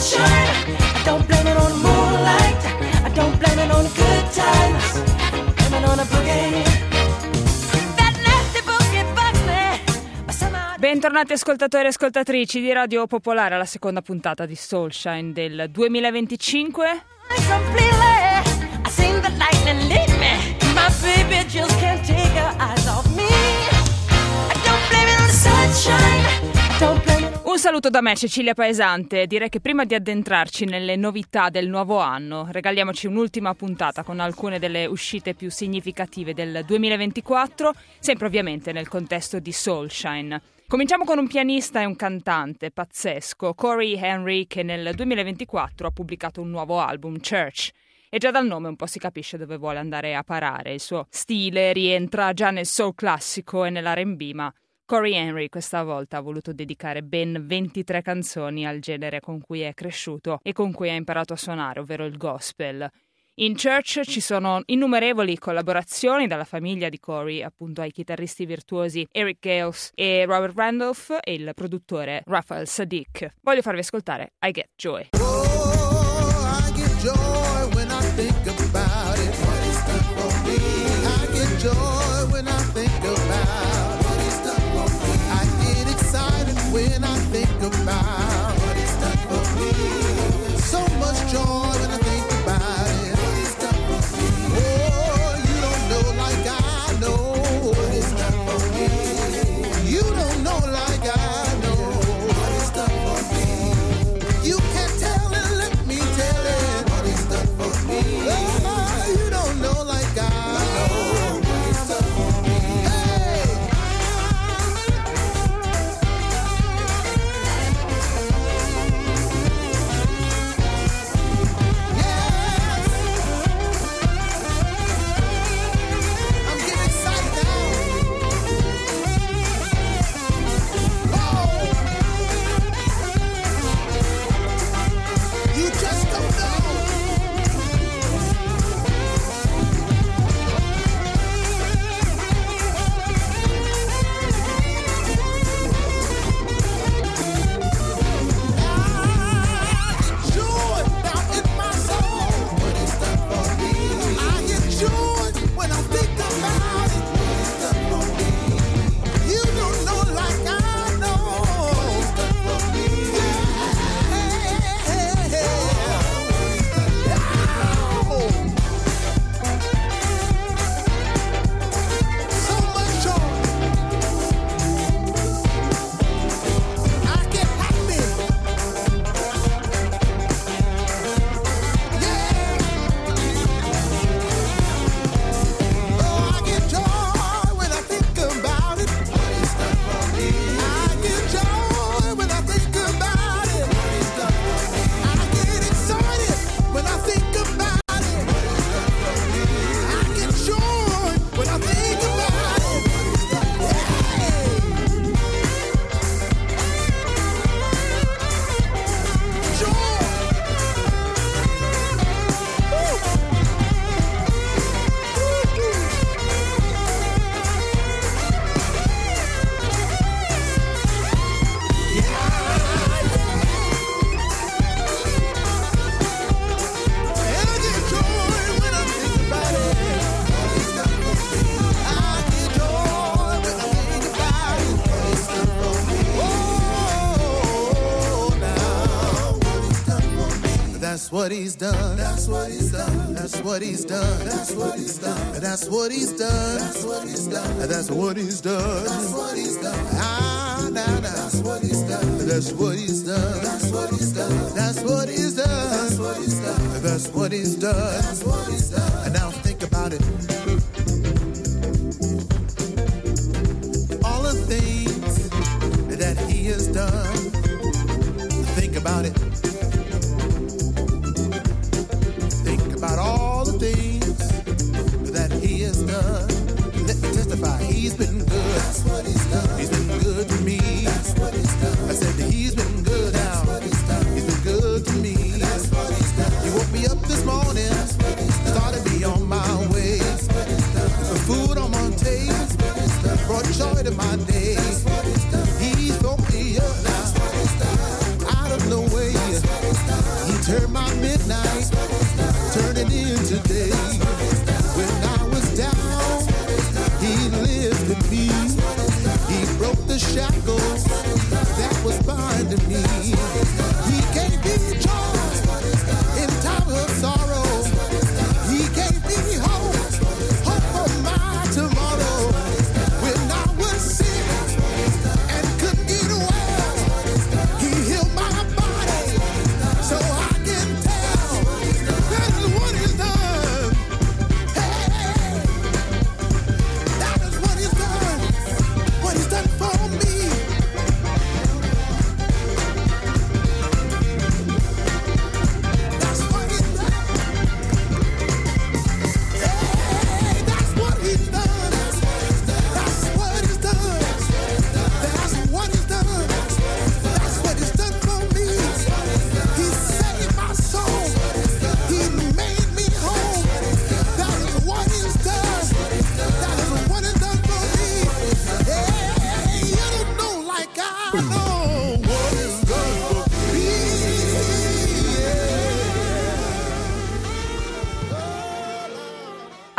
sunshine. I don't blame it on moonlight. I don't blame it on good times. I blame it on a boogie. Bentornati ascoltatori e ascoltatrici di Radio Popolare alla seconda puntata di Soulshine del 2025. Un saluto da me, Cecilia Paesante. Direi che prima di addentrarci nelle novità del nuovo anno, regaliamoci un'ultima puntata con alcune delle uscite più significative del 2024, sempre ovviamente nel contesto di Soulshine. Cominciamo con un pianista e un cantante pazzesco, Cory Henry, che nel 2024 ha pubblicato un nuovo album, Church. E già dal nome un po' si capisce dove vuole andare a parare. Il suo stile rientra già nel soul classico e nell'R&B, ma Cory Henry questa volta ha voluto dedicare ben 23 canzoni al genere con cui è cresciuto e con cui ha imparato a suonare, ovvero il gospel. In Church ci sono innumerevoli collaborazioni dalla famiglia di Cory, appunto ai chitarristi virtuosi Eric Gales e Robert Randolph e il produttore Raphael Saadiq. Voglio farvi ascoltare I Get Joy. Oh, I get joy when I think about it. What he's done for me. I get joy when I think about what he's done for me. I get excited when I think about what he's done for me. So much joy when I think about it. That's what he's done. That's what he's done. That's what he's done. That's what he's done. That's what he's done. That's what he's done. That's what he's done. That's what he's done. Ah, nah, nah. That's what he's done. That's what he's done. That's what he's done. That's what he's done. That's what he's done. That's what he's done. That's what he's done. And now think about it. All the things that he has done. Think about it. About all the things that he has done. Let me testify, he's been good. That's what he's done. He's been good to me. That's what he's done. I said that he's been good now. That's what he's done. He's been good to me. That's what he's done. He woke me up this morning. That's what he's done. Started me on my way. That's what he's done.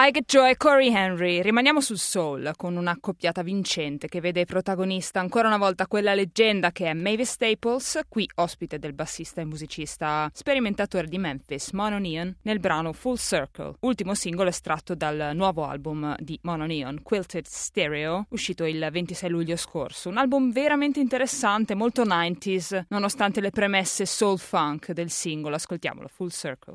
I Get Joy e Corey Henry. Rimaniamo sul soul con un'accoppiata vincente che vede protagonista ancora una volta quella leggenda che è Mavis Staples, qui ospite del bassista e musicista sperimentatore di Memphis, Mono Neon, nel brano Full Circle, ultimo singolo estratto dal nuovo album di Mono Neon, Quilted Stereo, uscito il 26 luglio scorso. Un album veramente interessante, molto 90s, nonostante le premesse soul funk del singolo. Ascoltiamolo, Full Circle.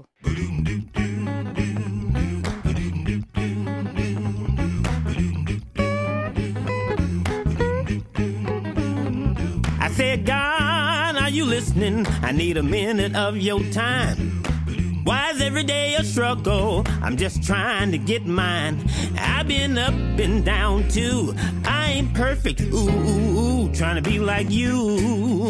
I said, God, are you listening? I need a minute of your time. Why is every day a struggle? I'm just trying to get mine. I've been up and down too. I ain't perfect, ooh, trying to be like you.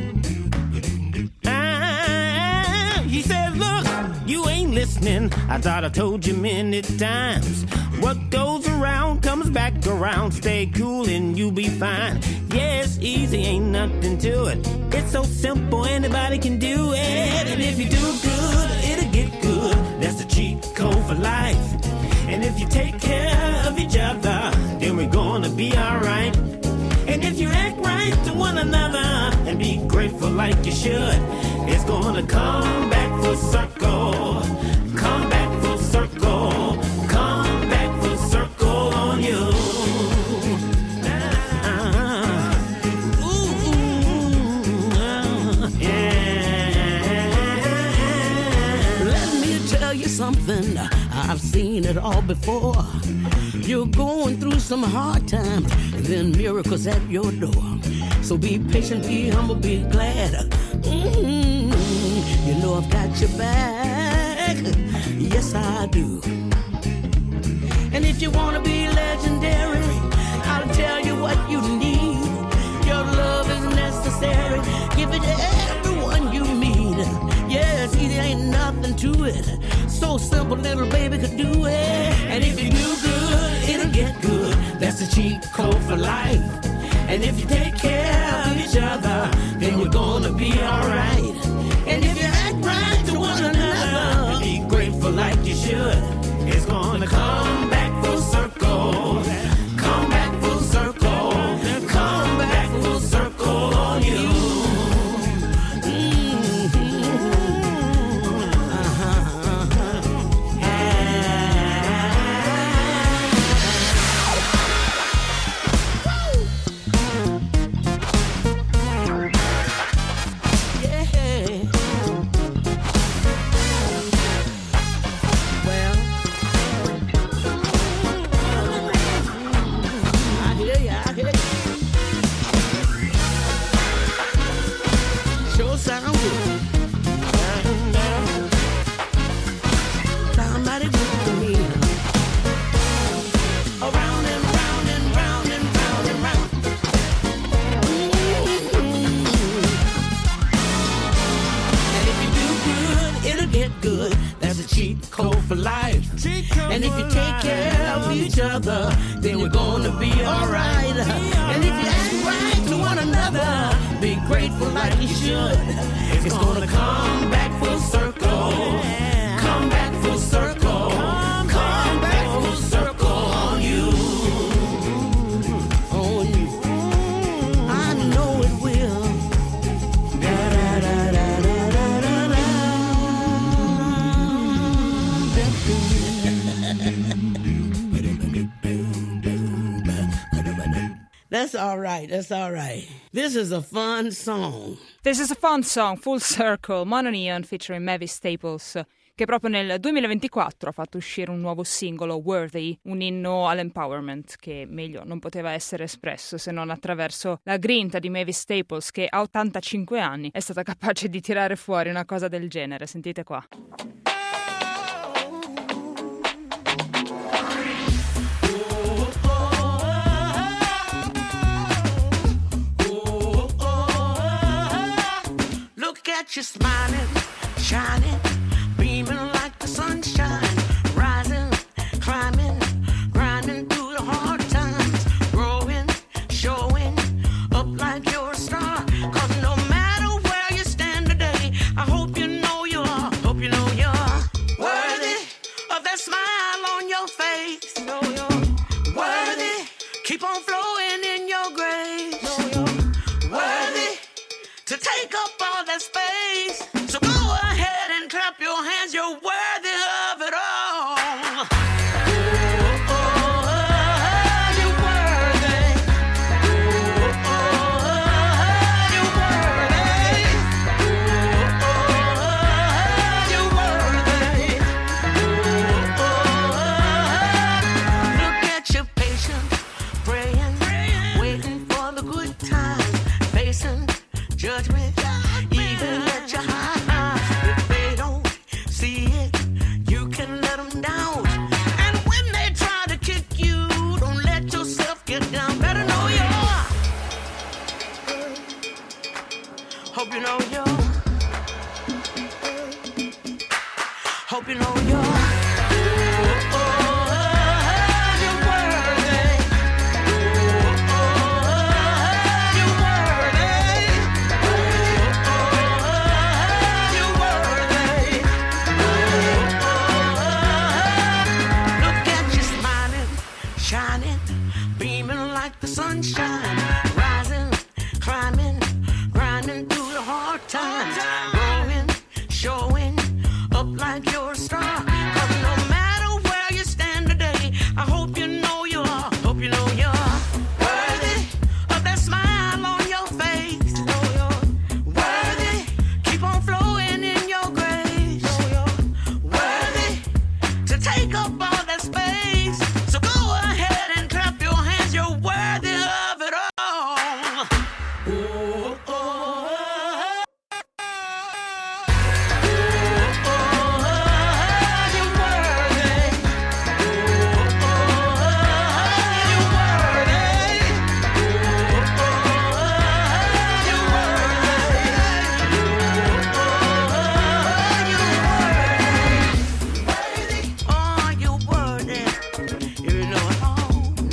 He said, look, you ain't listening. I thought I told you many times. What goes around comes back around. Stay cool and you'll be fine. Yeah, it's easy, ain't nothing to it. It's so simple, anybody can do it. And if you do good, it'll get good. That's the cheat code for life. And if you take care of each other, then we're gonna be alright. And if you act right to one another and be grateful like you should, it's gonna come back full circle. Come back full circle. Come back full circle on you. Let me tell you something, I've seen it all before. You're going through some hard times, and then miracles at your door. So be patient, be humble, be glad. You know I've got your back. Yes, I do. And if you want to be legendary, I'll tell you what you need. Your love is necessary. Give it to everyone you meet. Yes, easy, ain't nothing to it. So simple, little baby could do it. And if you do good, it'll get good. That's the cheat code for life. And if you take care of each other, then you're gonna be alright. And if you act right to one another, be grateful like you should, it's gonna come back full circle. Come back full circle. Come back full circle on you. And if you take care of each other, then we're gonna be alright. And if you act right to one another, be grateful like you should, it's gonna come back full circle. Come back full circle. Come back full circle on you. On you. I know it will. Da da da da da da da da. That's all right, that's all right. This is a fun song. This is a fun song, Full Circle, Mono Neon featuring Mavis Staples, che proprio nel 2024 ha fatto uscire un nuovo singolo, Worthy, un inno all'empowerment che meglio non poteva essere espresso se non attraverso la grinta di Mavis Staples, che a 85 anni è stata capace di tirare fuori una cosa del genere. Sentite qua. You're smiling, shining, beaming like the sunshine, rising, climbing, grinding through the hard times, growing, showing up like you're a star. 'Cause no matter where you stand today, I hope you know you're worthy of that smile on your face. hope you know you're sunshine, rising, climbing, grinding through the hard times, growing, showing up like you're a star. 'Cause no matter where you stand today, I hope you know you're worthy of that smile on your face. Worthy, keep on flowing in your grace. Worthy to take up all that space. So go ahead and clap your hands. You're worthy of it all. Oh, oh, oh. You're worthy. Oh, oh, you're worthy. You're worthy. Oh, you're worthy. You know it all.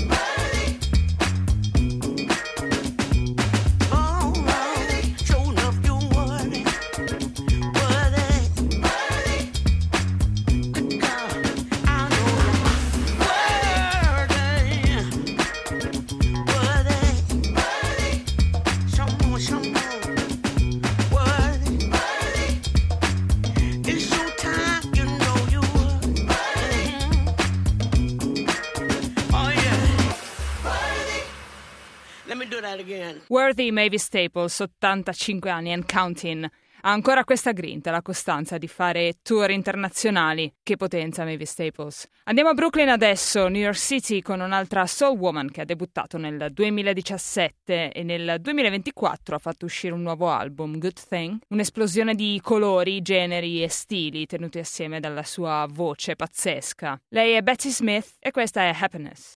Let me do that again. Worthy Mavis Staples, 85 anni and counting. Ha ancora questa grinta, la costanza di fare tour internazionali. Che potenza Mavis Staples. Andiamo a Brooklyn adesso, New York City, con un'altra soul woman che ha debuttato nel 2017 e nel 2024 ha fatto uscire un nuovo album, Good Thing. Un'esplosione di colori, generi e stili tenuti assieme dalla sua voce pazzesca. Lei è Bessie Smith e questa è Happiness.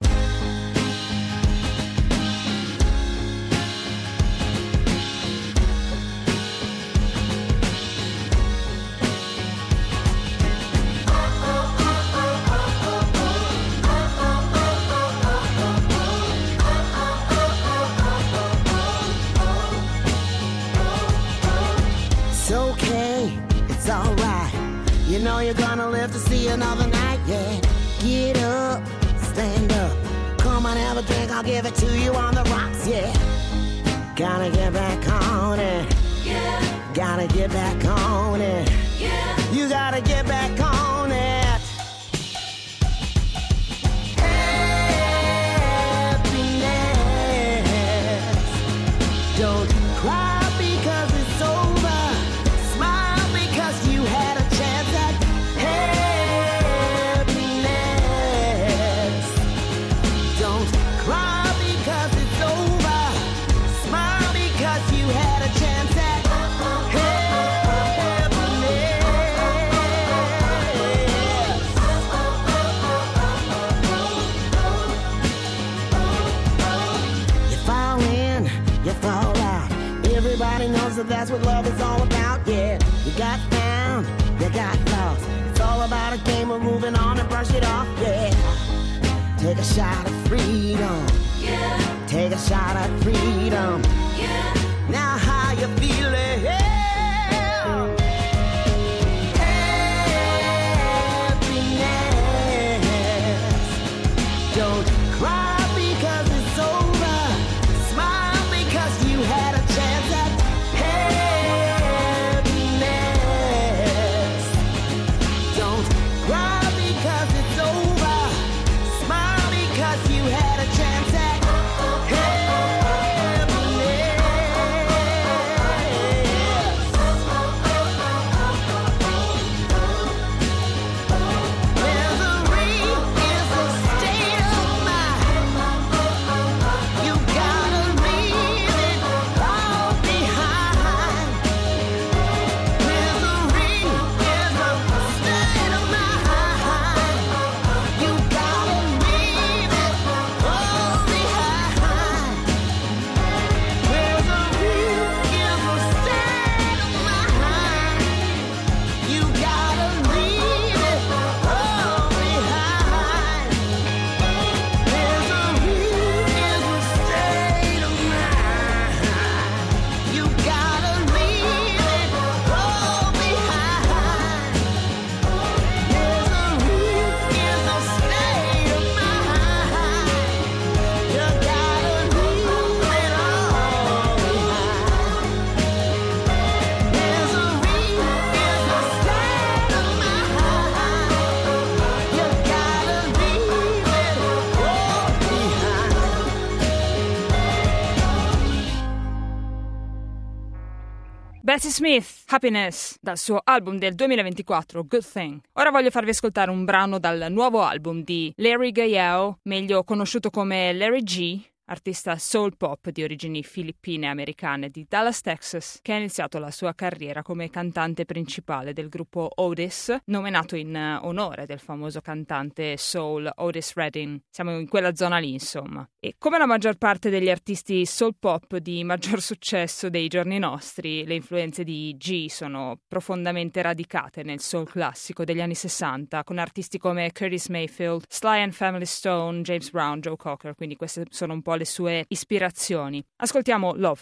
It's alright. You know you're gonna live to see another night, yeah. Get up, stand up. Come on, have a drink, I'll give it to you on the rocks, yeah. Gotta get back on it. Yeah. Gotta get back on it. Yeah. You gotta get back on it. Happiness. Don't cry because it's over. You had a chance at happiness. Don't cry because it's over. Smile because you had a chance at happiness. You fall in, you fall out. Everybody knows that that's what love is all about, yeah. You got down, you got lost. It's all about a game of moving on and brush it off, yeah. Take a shot of freedom, yeah. Take a shot at freedom, yeah. Now how you feeling? Yeah. Happiness. Don't cry because it's over. Smile because you had a chance at happiness. Don't cry because it's over. Smile because you had a chance at happiness. Bessie Smith, Happiness, dal suo album del 2024, Good Thing. Ora voglio farvi ascoltare un brano dal nuovo album di Larry Gayao, meglio conosciuto come Larry G, artista soul pop di origini filippine americane di Dallas, Texas, che ha iniziato la sua carriera come cantante principale del gruppo Otis, nominato in onore del famoso cantante soul Otis Redding. Siamo in quella zona lì, insomma. E come la maggior parte degli artisti soul pop di maggior successo dei giorni nostri, le influenze di G sono profondamente radicate nel soul classico degli anni 60, con artisti come Curtis Mayfield, Sly and Family Stone, James Brown, Joe Cocker, quindi queste sono un po' le sue ispirazioni. Ascoltiamo Love.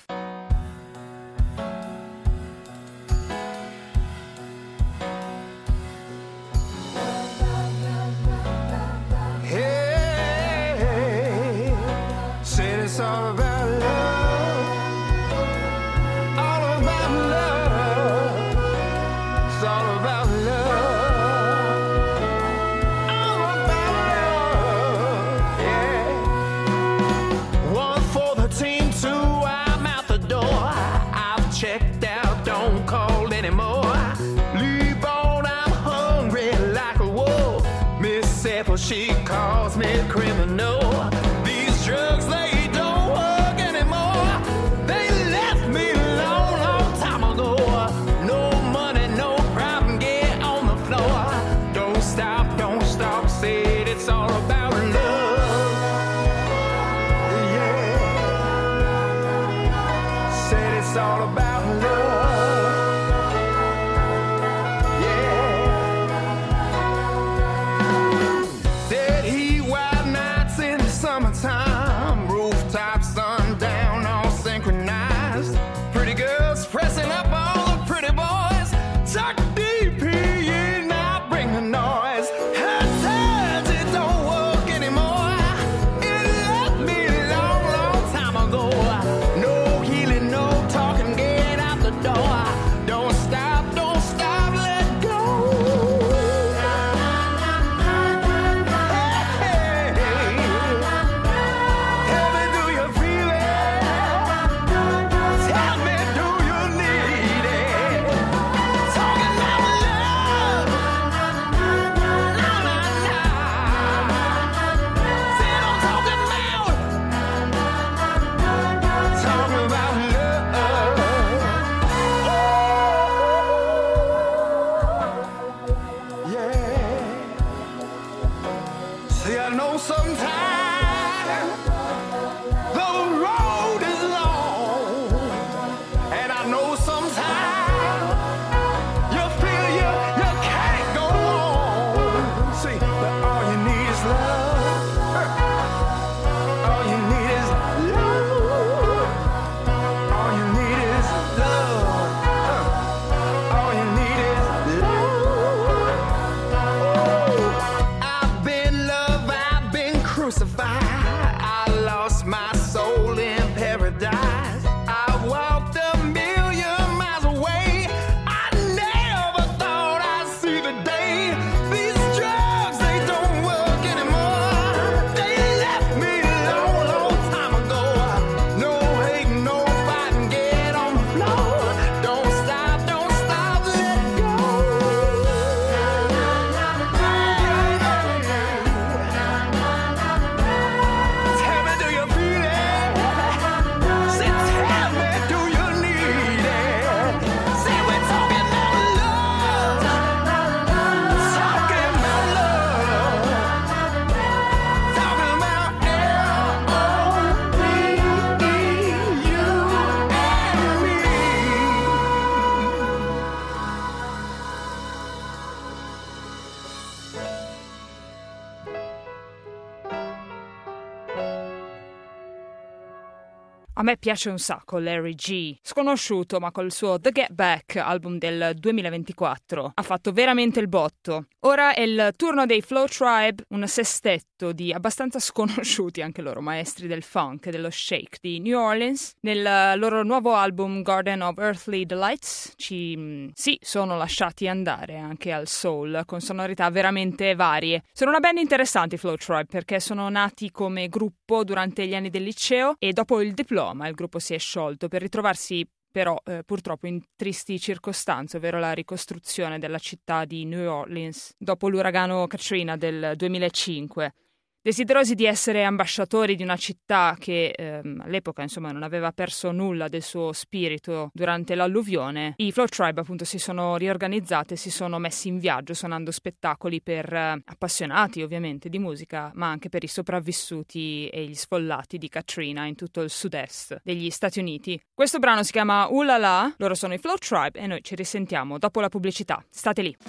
Hey, said it's all about love, all about love, it's all about love, all about love, yeah. One for the team, two, I'm out the door. I've checked out, don't call anymore. Leave on, I'm hungry like a wolf. Miss Apple, she calls me criminal. These drugs, they don't work anymore. They left me long, long time ago. No money, no problem, get on the floor. Don't stop, said it's all about love. Yeah, said it's all about love. Dead heat, wild nights in the summertime. Rooftop, sundown, all synchronized. Pretty girls pressing up all the pretty boys. Tuck DP in, now bring the noise. Her times, it don't work anymore. It left me long, long time ago. No healing, no talking, get out the door. Don't stop, let go. Hey, tell me, do you feel it? Tell me, do you need it? Talking about love, la la la. Say I'm talking about love. Yeah. See, I know sometimes the road is long, and I know sometimes you feel you can't go on. See, but all you need is love. All you need is love. All you need is love. All you need is love. I've been loved, I've been crucified. I lost my soul in paradise. I walked a million miles away. I never thought I'd see the day. These drugs, they don't work anymore. They left me long, long time ago. No hating, no fighting, get on the floor. Don't stop, let go. Tell me, do you feel it? Say, tell me, do you need it? Say, we're talking about love. Talking about love. Talking about L-O-V-E, you and me. A me piace un sacco Larry G, sconosciuto ma col suo The Get Back, album del 2024, ha fatto veramente il botto. Ora è il turno dei Flow Tribe, un sestetto di abbastanza sconosciuti anche loro maestri del funk e dello shake di New Orleans. Nel loro nuovo album Garden of Earthly Delights si sono lasciati andare anche al soul con sonorità veramente varie. Sono una band interessante i Flow Tribe perché sono nati come gruppo durante gli anni del liceo e dopo il diploma il gruppo si è sciolto per ritrovarsi però purtroppo in tristi circostanze, ovvero la ricostruzione della città di New Orleans dopo l'uragano Katrina del 2005. Desiderosi di essere ambasciatori di una città che all'epoca insomma non aveva perso nulla del suo spirito durante l'alluvione, i Flow Tribe appunto si sono riorganizzati e si sono messi in viaggio suonando spettacoli per appassionati ovviamente di musica, ma anche per i sopravvissuti e gli sfollati di Katrina in tutto il sud-est degli Stati Uniti. Questo brano si chiama Ooh La La, loro sono i Flow Tribe e noi ci risentiamo dopo la pubblicità. State lì.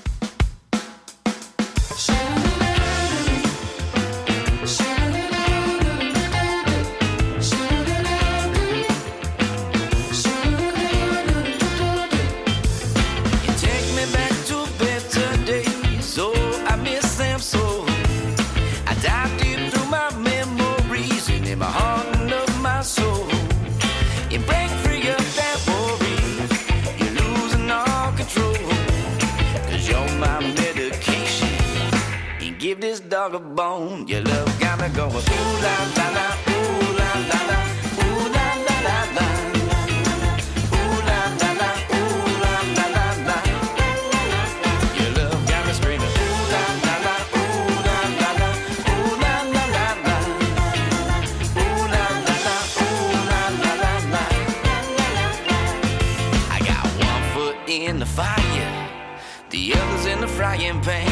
Give this dog a bone. Your love got me going. Ooh la la la, ooh la la la, ooh la la la la, ooh la la la, ooh la la la la. Your love got me screaming. Ooh la la la, ooh la la la, ooh la la la la, ooh la la la, ooh la la la la. I got one foot in the fire, the other's in the frying pan.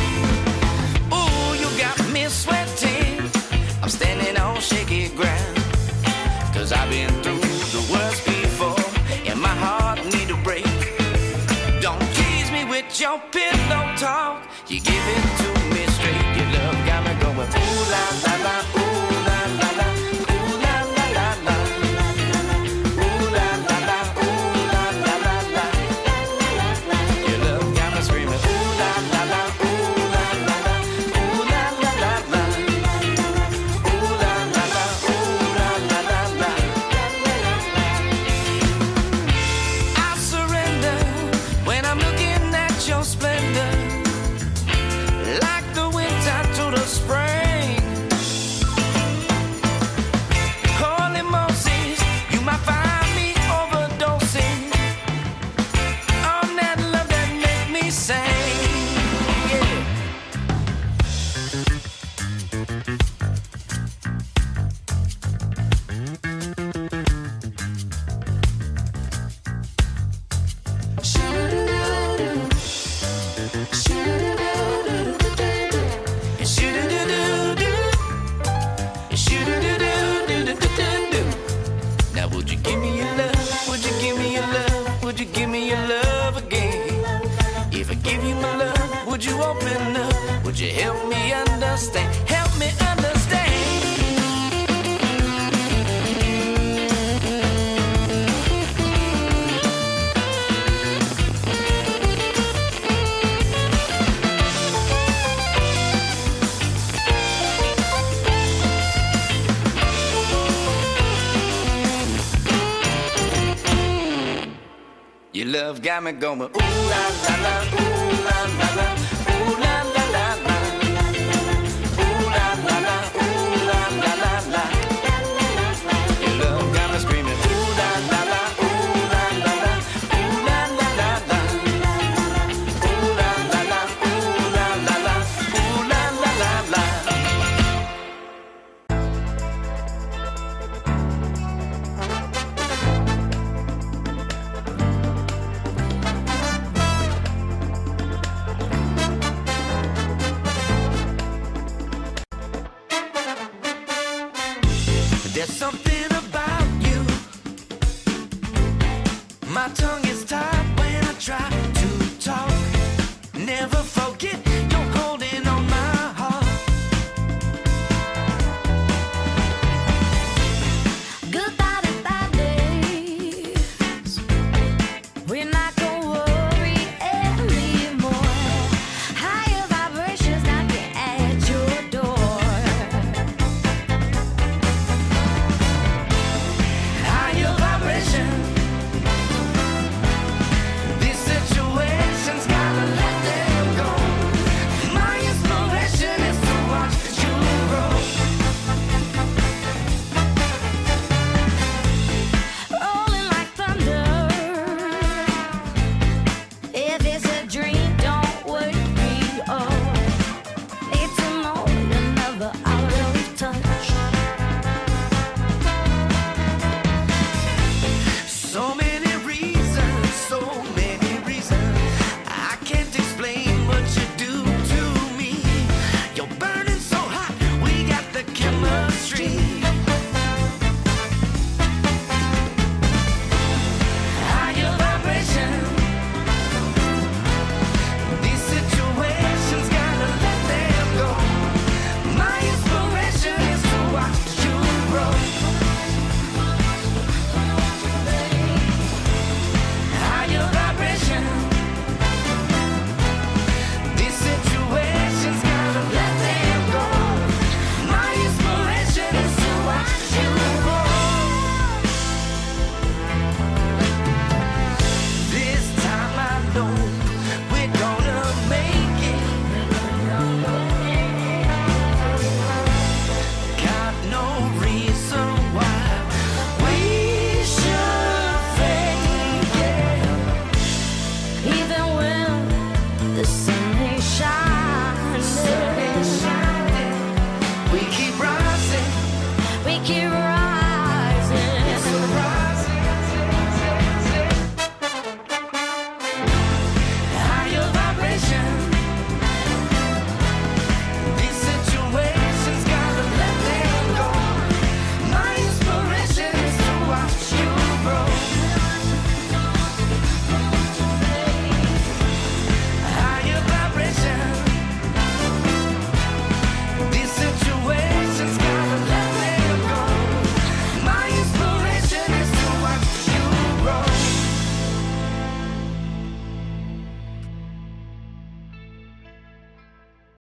Got me sweating, I'm standing on shaky ground, 'cause I've been through the worst before, and my heart need a break. Don't tease me with your pillow talk, you give it to me straight. Your love got me going, ooh la la la, ooh la la la, ooh la la la la, ooh la la la, ooh la la la la. Your love got me screaming, ooh la la la, ooh la la la. Would you help me understand? Help me understand. Your love got me going, ooh la la la, ooh la la la, ooh la la la la, ooh la la la, ooh la la la la. Your love got me screaming, ooh la la la, ooh la la la, ooh la la la la, ooh la la la, ooh la la la, ooh la la la la.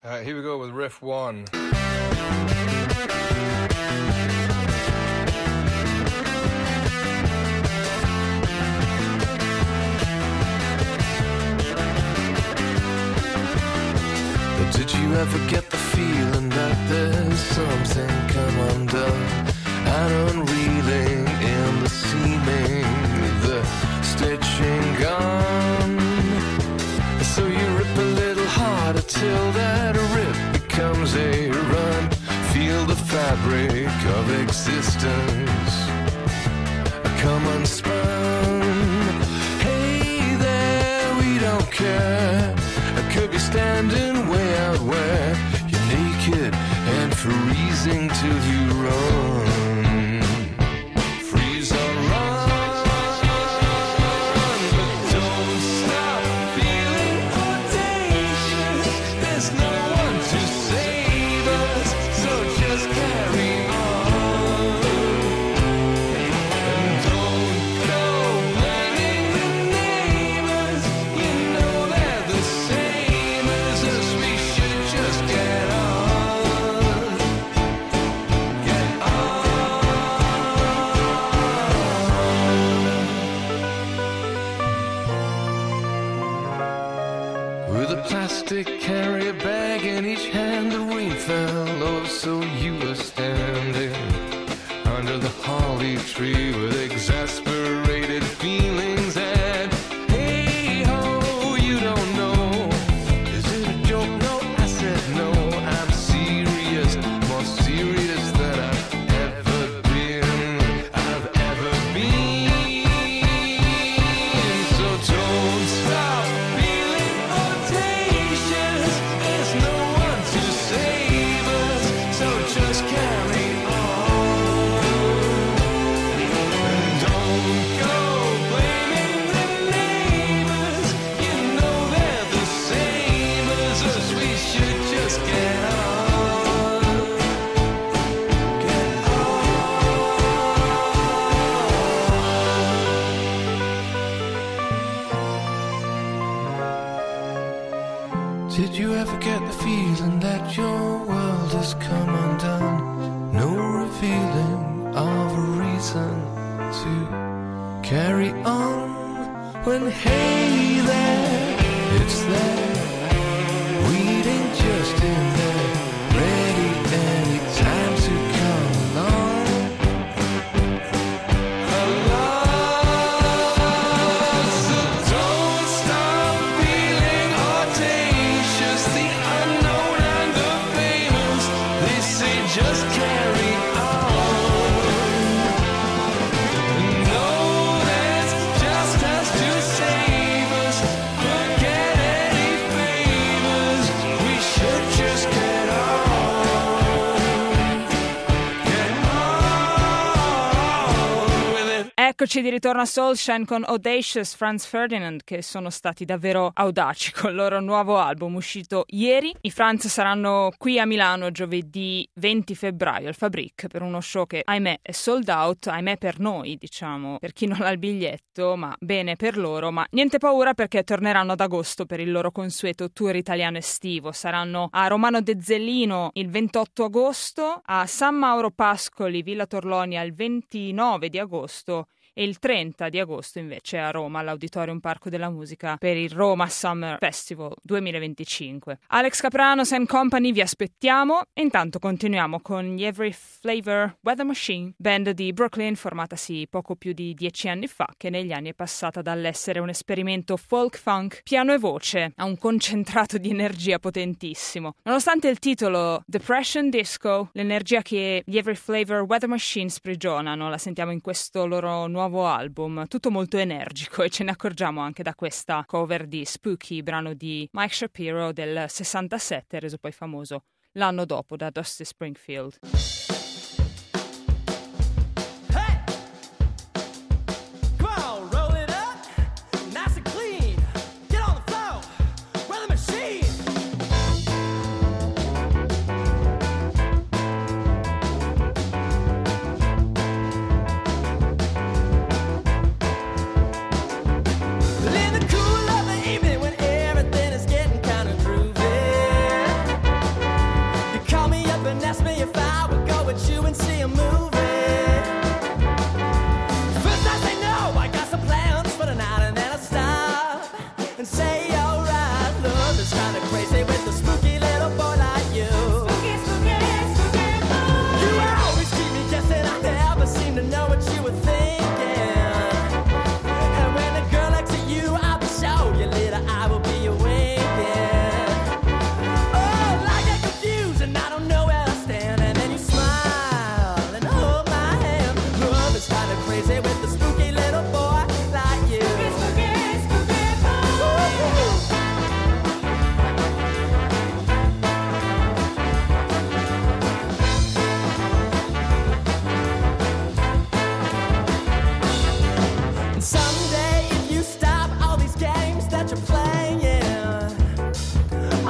All right, here we go with riff 1. Did you ever get the feeling that there's something come undone and unreeling in the seaming, the stitching gone? So you rip a little harder till that rip becomes a run. Feel the fabric of existence come unspun. Hey there, we don't care. I could be standing way out where you're naked and freezing till you run. Freeze or run, but don't stop feeling audacious. There's no one to save us, so just carry on. And don't go blaming the neighbors. You know they're the same as us. We should just get on. Get on. With a plastic carrier bag in each hand, the rain fell, oh, so you were standing under the holly tree with exasperated feelings. And hey ho, you don't know, is it a joke? No, I said no, I'm serious, more serious than I've ever been, so don't stop feeling audacious. There's no one to save us, so just carry on. And don't go blaming the neighbors. You know they're the same as us. We should just get on. Get on. Did you ever get the feeling that your world has come undone? No revealing of a reason to carry on. When hey there, it's there, waiting just in there, ready any time to come along. So don't stop feeling audacious. The unknown and the famous, they say just carry on. No, that's just us to save us. Forget any favors. We should just get on. Get on with it. Eccoci di ritorno a Soulshine con Audacious, Franz Ferdinand, che sono stati davvero audaci con il loro nuovo album uscito ieri. I Franz saranno qui a Milano giovedì 20 febbraio al Fabric per uno show che ahimè è sold out, ahimè per noi, diciamo, per chi non ha il biglietto, ma bene per loro. Ma niente paura, perché torneranno ad agosto per il loro consueto tour italiano estivo. Saranno a Romano de Zellino il 28 agosto, a San Mauro Pascoli, Villa Torlonia il 29 di agosto e il 30 di agosto invece a Roma all'Auditorium Parco della Musica per il Roma Summer Festival 2025. Alex Capranos and Company vi aspettiamo e intanto continuiamo con gli Every Flavor Weather Machine, band di Brooklyn formatasi poco più di 10 anni fa, che negli anni è passata dall'essere un esperimento folk funk piano e voce a un concentrato di energia potentissimo. Nonostante il titolo Depression Disco, l'energia che gli Every Flavor Weather Machine sprigionano la sentiamo in questo loro nuovo album, tutto molto energico, e ce ne accorgiamo anche da questa cover di Spooky, brano di Mike Shapiro del 67, reso poi famoso l'anno dopo da Dusty Springfield. In the cool of the evening when everything is getting kind of groovy,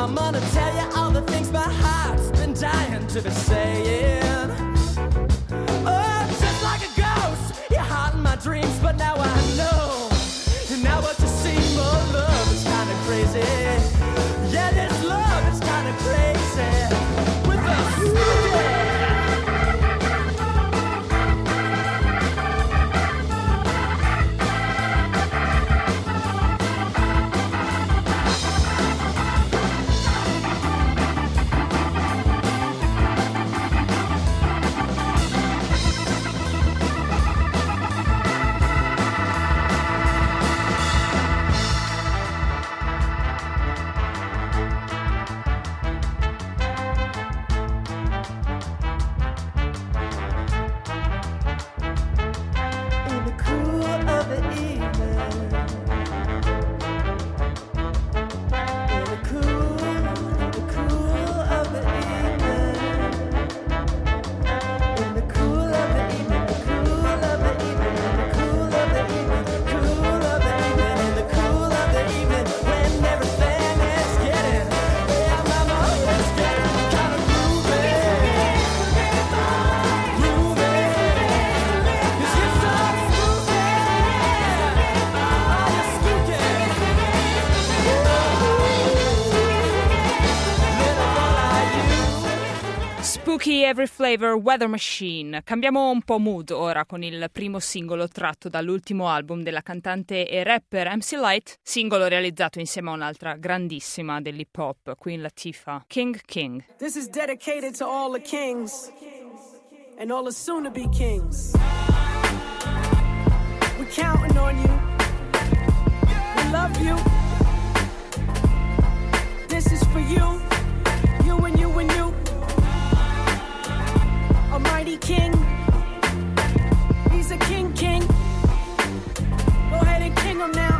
I'm gonna tell you all the things my heart's been dying to be saying. Oh, just like a ghost, you're haunting my dreams, but now I know. And now what you see, more love is kinda crazy. Yeah, this love is kinda crazy. With us, Spooky Every Flavor, Weather Machine. Cambiamo un po' mood ora con il primo singolo tratto dall'ultimo album della cantante e rapper MC Lyte, singolo realizzato insieme a un'altra grandissima dell'hip hop, Queen Latifah, King King. This is dedicated to all the kings and all the soon-to-be kings. We're counting on you. We love you. This is for you. You and you and you. A mighty king. He's a king. Go ahead and king him now.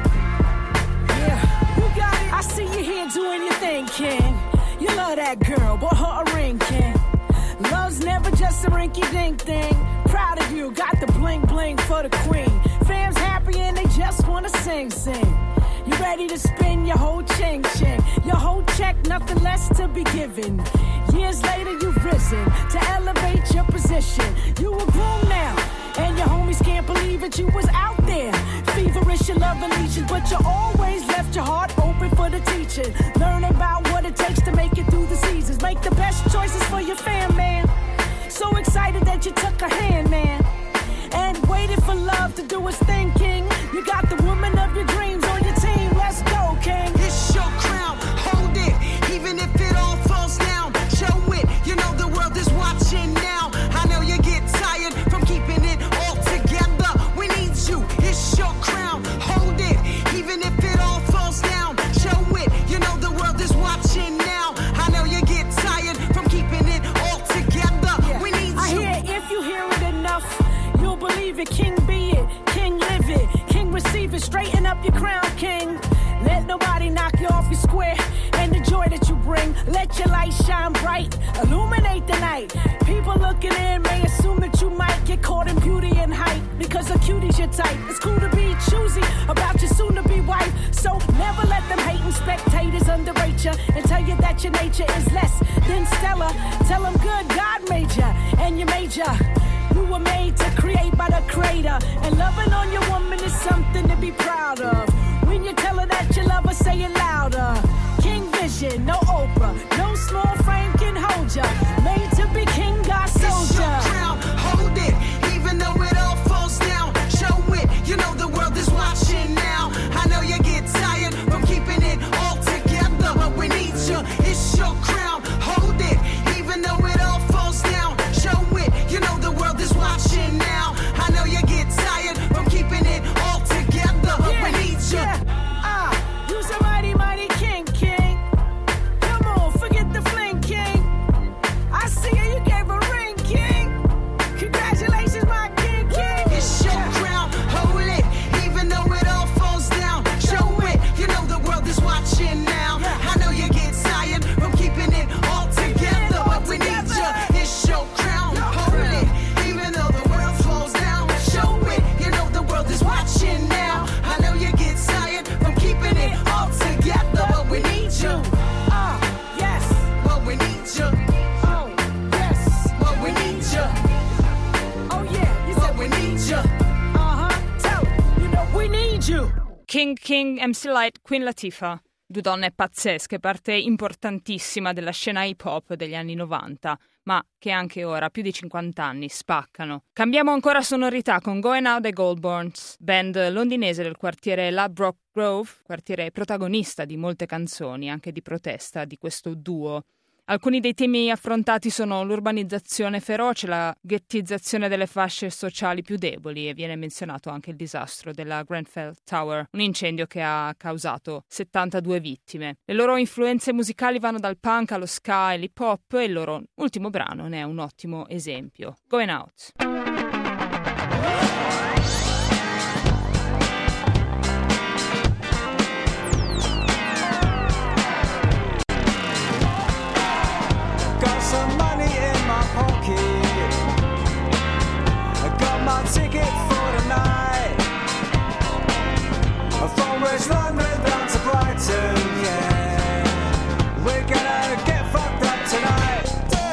Yeah, you got it. I see you here doing your thing, king. You love that girl, bought her a ring, king. Love's never just a rinky-dink thing. Proud of you, got the bling-bling for the queen. Fam's happy and they just wanna sing. You ready to spin your whole ching-ching. Your whole check, nothing less to be given. Years later you've risen to elevate your position. You a groom now, and your homies can't believe it. You was out there, feverish, your love and leeches, but you always left your heart open for the teaching. Learn about what it takes to make it through the seasons. Make the best choices for your fam, man. So excited that you took a hand, man, and waited for love to do its thing, king. You got the woman of your dreams on your team. Let's go, king. It's your crown, hold it, even if it all falls down. Show it, you know the world is watching now. I know you get tired from keeping it all together. We need you, it's your crown, hold it, even if it all falls down. Show it, you know the world is watching now. I know you get tired from keeping it all together. Yeah. We need I you. hear if you hear it enough, you'll believe it. King be it, king live it, king receive it. Straighten up your crown, king. Let nobody knock you off your square. And the joy that you bring, let your light shine bright, illuminate the night. People looking in may assume that you might get caught in beauty and height, because a cutie's your type. It's cool to be choosy about your soon-to-be wife, so never let them hating spectators underrate you and tell you that your nature is less than stellar. Tell them good God made you, and you made you. You were made to create by the creator, and loving on your woman is something to be proud of. When you tell her that you love her, say it louder. King vision, no Oprah, no small frame can hold ya. Made to be king, God It's your soldier. crown, hold it, even though it all falls down. Show it, you know the world is watching now. I know you get tired from keeping it all together, but we need you. It's your crown, hold it, even though it all falls down. Show it, you know the world is watching now. I know you get tired from keeping it all together, but we need you. You's a mighty, mighty king, king. King, MC Light, Queen Latifah. Due donne pazzesche, parte importantissima della scena hip hop degli anni 90, ma che anche ora, più di 50 anni, spaccano. Cambiamo ancora sonorità con Going Out the Goldburns, band londinese del quartiere Ladbroke Grove, quartiere protagonista di molte canzoni, anche di protesta, di questo duo. Alcuni dei temi affrontati sono l'urbanizzazione feroce, la ghettizzazione delle fasce sociali più deboli e viene menzionato anche il disastro della Grenfell Tower, un incendio che ha causato 72 vittime. Le loro influenze musicali vanno dal punk allo ska e l'hip hop e il loro ultimo brano ne è un ottimo esempio. Going Out. Some money in my pocket. I got my ticket for tonight. From West London down to Brighton, yeah. We're gonna get fucked up tonight.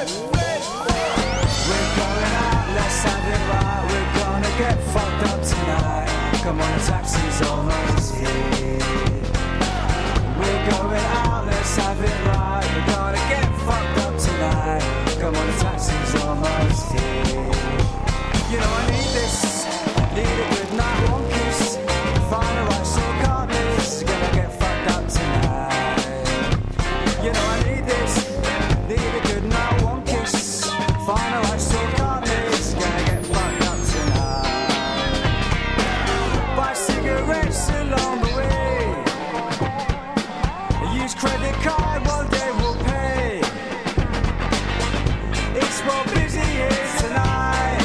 We're going out, let's have it right. We're gonna get fucked up tonight. Come on, the taxi's almost here. We're going out, let's have it right. We're gonna get fucked up tonight. Come on, the taxi's almost here. You know I need this, need a good night, one kiss. Find a right, so can't miss. Gonna get fucked up tonight. You know I need this, need a good night, one kiss. Find a right, so can't miss. Gonna get fucked up tonight. Buy cigarettes along the way. Use credit card, one day we'll pay. It's well busy here tonight.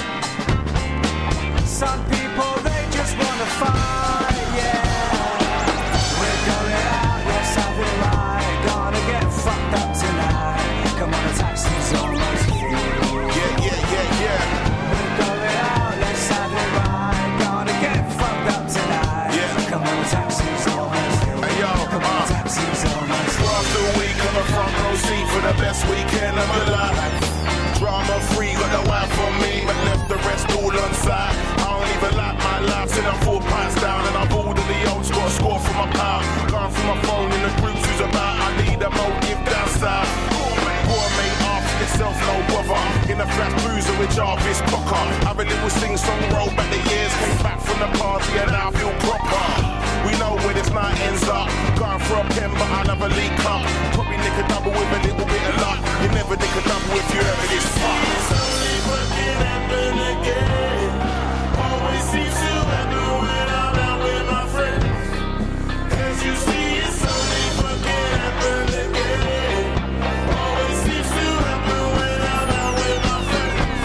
Some people, they just wanna fight, yeah. We're going out, let's have it right. Gonna get fucked up tonight. Come on, the taxi's almost here. Yeah. We're going out, let's have it right. Gonna get fucked up tonight. Yeah. Come on, the taxi's almost here. Hey, yo, come on, the taxi's almost here. After a week on the front row seat for the best weekend of my life. Drama free, got the wife on me, but left the rest all on side. I don't even like my life, said I'm 4 pints down and I've ordered the oats, got a score from my pal. Gone through my phone in the groups who's about, I need a motive down south. Gourmet after yourself, no bother. In a flash bruiser with Jarvis Cocker. Have a little sing-song, roll back the years, came back from the party and now I feel proper. We know where this night ends up. Going for a pen, but I'll have a leak up. Probably nick a double with a little bit of luck. You never nick a double if you ever this fuck. It's only fucking happen again. Always seems to happen when I'm out with my friends. As you see, it's only fucking happen again. Always seems to happen when I'm out with my friends.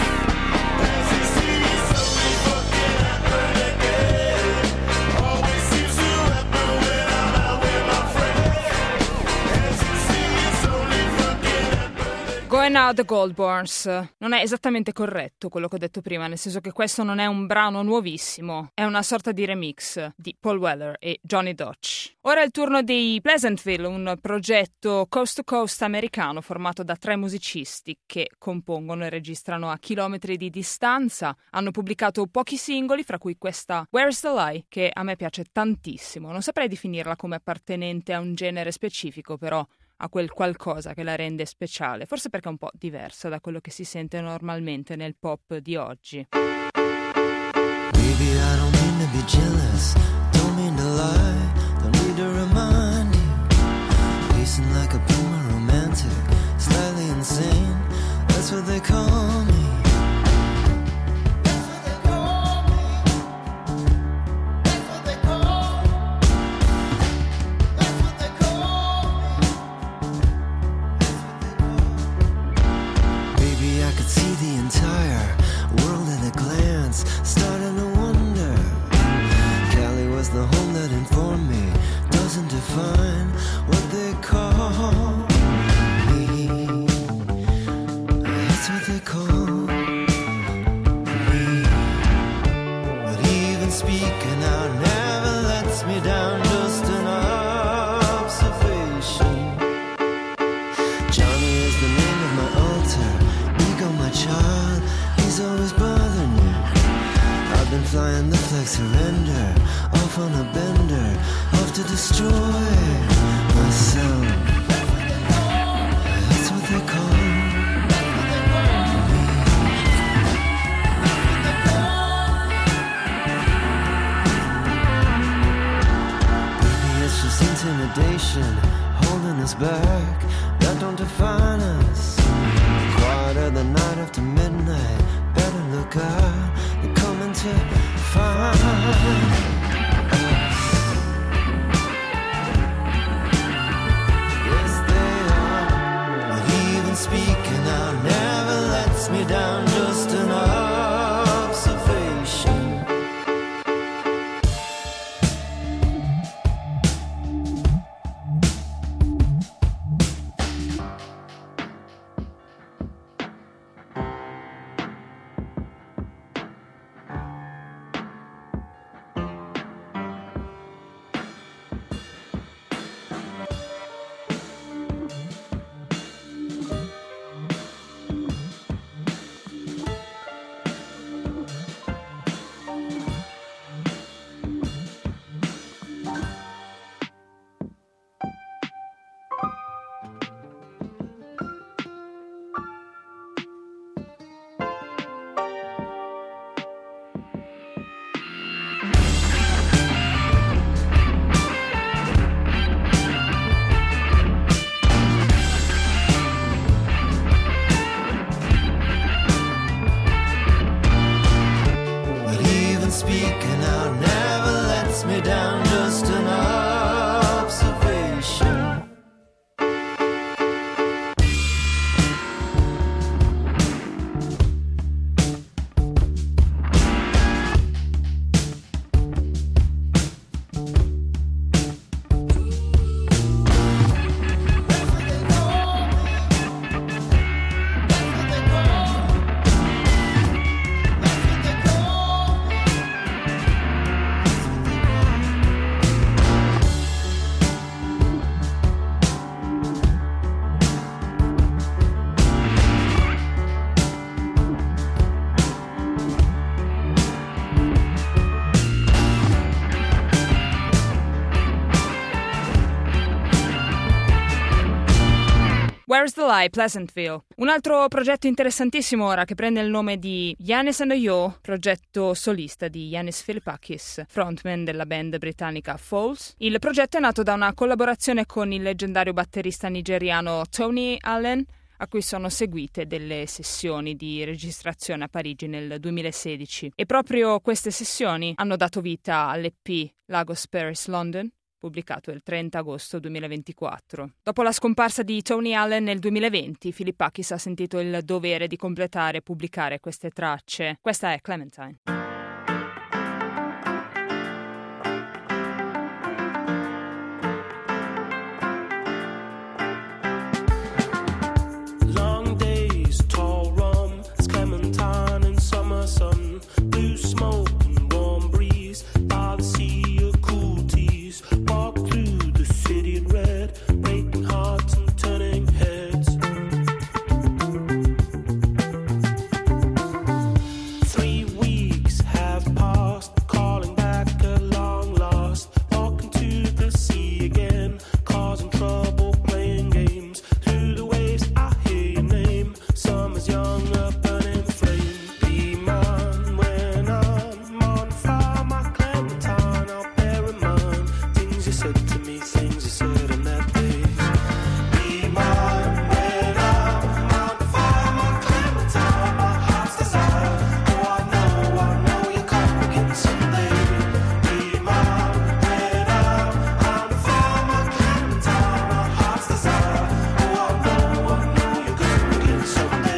As you see, it's only fucking happen again. Always seems to happen when I'm out with my friends. As you see, it's only fucking happen again. Going Out the Goldburns. Non è esattamente corretto quello che ho detto prima, nel senso che questo non è un brano nuovissimo, è una sorta di remix di Paul Weller e Johnny Dutch. Ora è il turno dei Pleasantville, un progetto coast to coast americano formato da 3 musicisti che compongono e registrano a chilometri di distanza. Hanno pubblicato pochi singoli, fra cui questa Where's the Lie, che a me piace tantissimo. Non saprei definirla come appartenente a un genere specifico, però a quel qualcosa che la rende speciale, forse perché è un po' diversa da quello che si sente normalmente nel pop di oggi. Baby, I don't mean to be jealous, don't mean to lie, don't need to remind you. Pacing like a puma romantic, slightly insane, that's what they call me. Entire world at a glance, starting to wonder. Cali was the home that informed me, doesn't define what they call me. That's what they call me. But even speaking out never lets me down, just an observation. Johnny is the name of my altar. My child, he's always bothering me. I've been flying the flag surrender, off on a bender. destroy myself. That's what they call me. Maybe it's just intimidation holding us back. That don't define us. Quieter the night after midnight. Better look out. They're coming to find us. Yes, they are. But even speaking out never lets me down. Just an observation. Speaking out never lets me down, just an observation. Where's the Lie, Pleasantville. Un altro progetto interessantissimo ora che prende il nome di Yanis and the Yo, progetto solista di Yanis Philippakis, frontman della band britannica Falls. Il progetto è nato da una collaborazione con il leggendario batterista nigeriano Tony Allen, a cui sono seguite delle sessioni di registrazione a Parigi nel 2016. E proprio queste sessioni hanno dato vita all'EP Lagos Paris London, pubblicato il 30 agosto 2024. Dopo la scomparsa di Tony Allen nel 2020, Philippakis ha sentito il dovere di completare e pubblicare queste tracce. Questa è Clementine. Long days, tall rum, it's Clementine in summer sun, blue smoke and warm breeze, by the sea of cool teas. Walk through the city in red, breaking hearts and turning heads. 3 weeks have passed, calling back a long lost. Walking to the sea again, causing trouble, playing games. Through the waves I hear your name, summer's young, a burning flame. Be mine when I'm on fire, my Clementine, I'll bear in mind things you said to me, things you said on that day. Be mine when I'm on fire, my Clementine, my heart's desire. Oh, I know you'll come again someday. Be mine when I'm on fire, my Clementine, my heart's desire. Oh, I know you'll come again someday.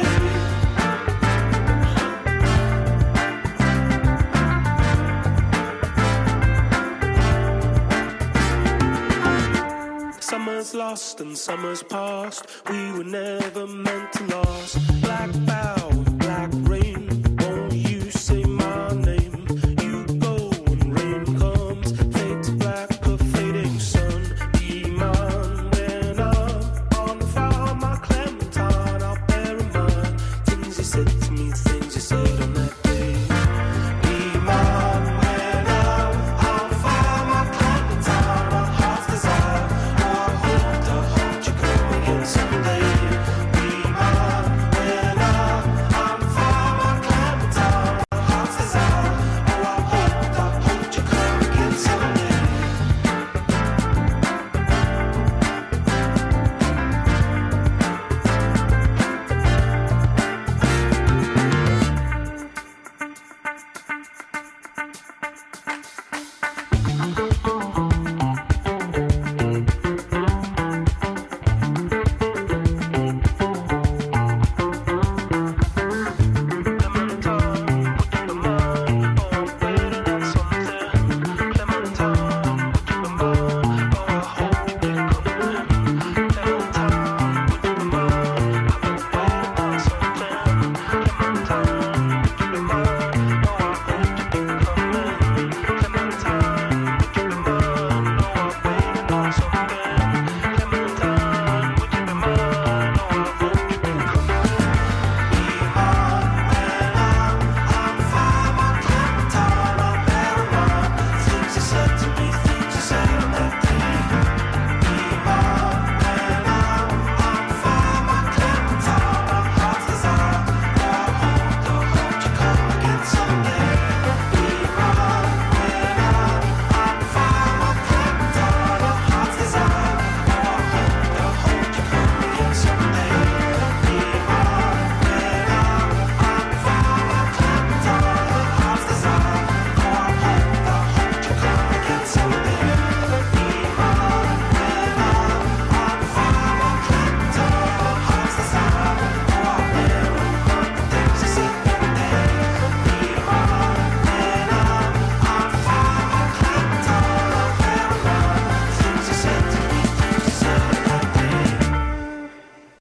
Summer's lost and summer's past. We were never meant to last. Black bow, black rain. Won't you say my name? You go when rain comes. Fade to black, a fading sun. Be mine when I'm on fire, my Clementine. I'll bear in mind things you said to me, things you said on that day. Be mine when I'm on fire, my Clementine. My heart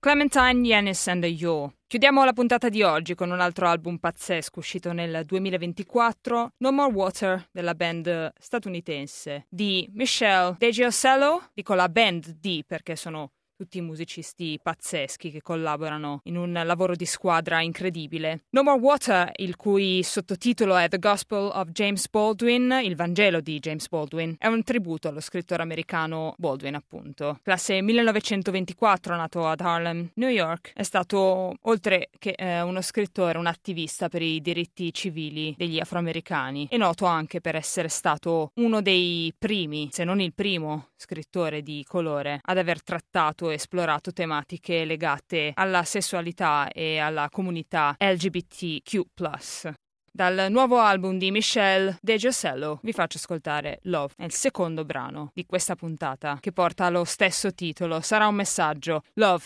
Clementine, Yanis and the Yo. Chiudiamo la puntata di oggi con un altro album pazzesco uscito nel 2024, No More Water, della band statunitense di Michelle DeGiocello. Dico la band di perché sono tutti musicisti pazzeschi che collaborano in un lavoro di squadra incredibile. No More Water, il cui sottotitolo è The Gospel of James Baldwin, il Vangelo di James Baldwin, è un tributo allo scrittore americano Baldwin, appunto. Classe 1924, nato ad Harlem, New York, è stato, oltre che uno scrittore, un attivista per i diritti civili degli afroamericani. È noto anche per essere stato uno dei primi, se non il primo, scrittore di colore ad aver trattato e esplorato tematiche legate alla sessualità e alla comunità LGBTQ+. Dal nuovo album di Michelle DeGiocello vi faccio ascoltare Love, è il secondo brano di questa puntata che porta lo stesso titolo, sarà un messaggio, Love.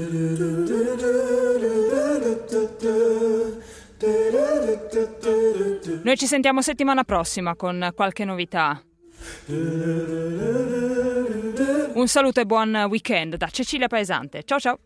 Noi ci sentiamo settimana prossima con qualche novità. Un saluto e buon weekend da Cecilia Paesante. Ciao ciao.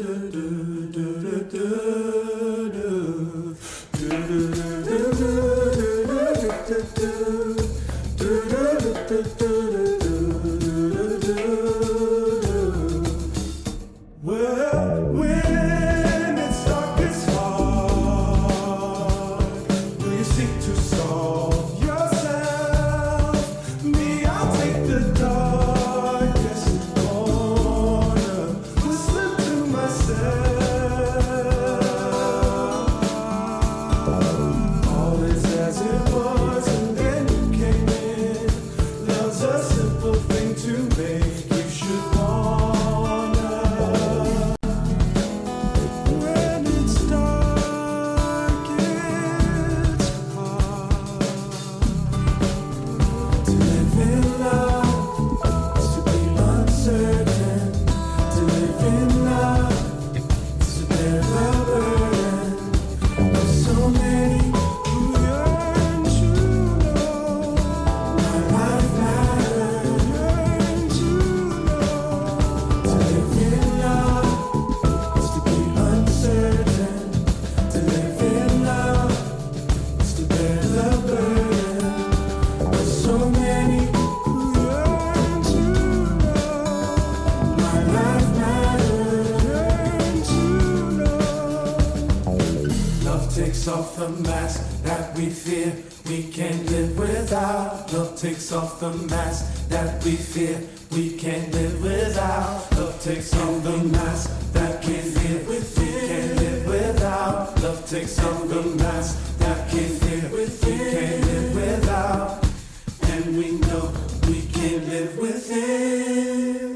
Off the mask that we fear we can't live without. Love takes off the mask that we fear we can't live without. Love takes off the mask that we fear we can't live without. Love takes off the mask that we fear we can't live without. And we know we can't live with it.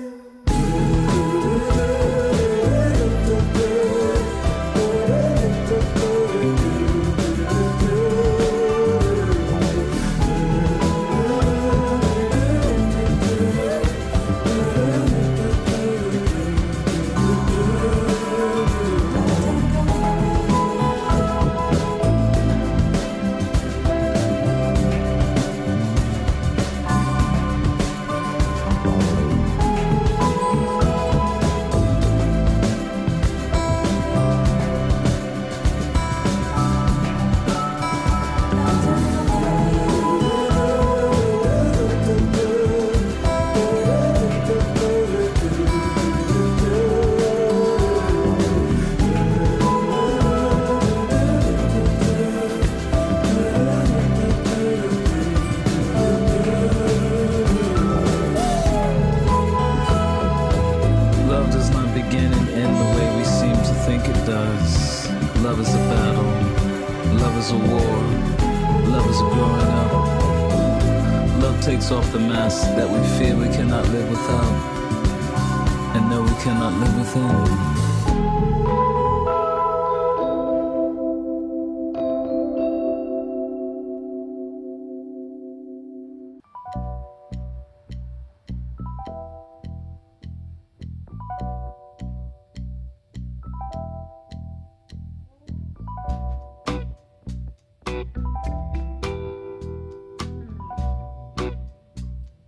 Love is a battle, love is a war, love is growing up. Love takes off the mask that we fear we cannot live without, and no, we cannot live within.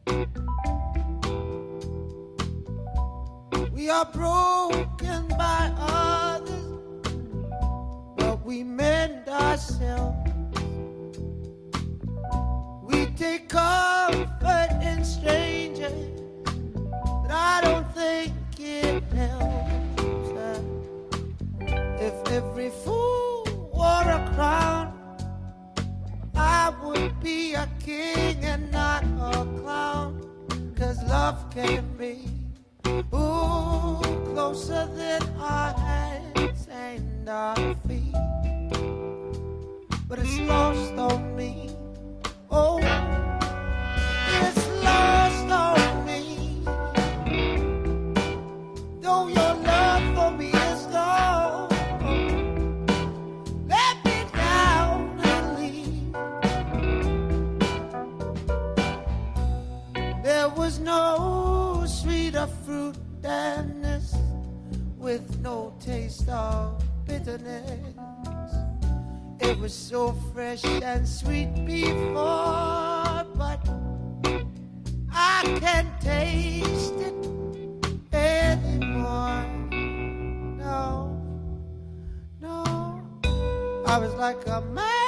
We are broken by we mend ourselves. We take comfort in strangers, but I don't think it helps. If every fool wore a crown, I would be a king and not a clown. 'Cause love can be closer than our hands and our feet. But it's lost on me. Oh, it's lost on me. Though your love for me is gone, let me down and leave. There was no sweeter fruit than this, with no taste of bitterness. It was so fresh and sweet before, but I can't taste it anymore. No, no, I was like a man